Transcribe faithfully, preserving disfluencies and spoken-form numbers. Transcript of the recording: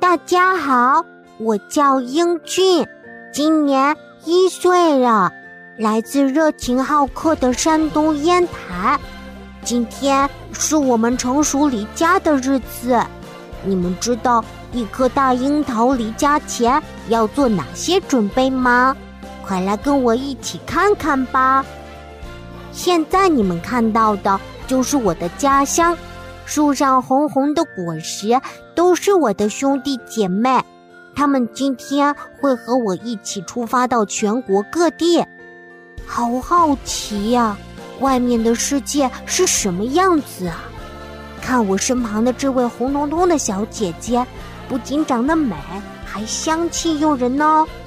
大家好，我叫英俊，今年一岁了，来自热情好客的山东烟台。今天是我们成熟离家的日子，你们知道一颗大樱桃离家前要做哪些准备吗？快来跟我一起看看吧。现在你们看到的就是我的家乡，树上红红的果实都是我的兄弟姐妹，他们今天会和我一起出发到全国各地。好好奇呀，外面的世界是什么样子啊？看我身旁的这位红彤彤的小姐姐，不仅长得美，还香气诱人哦。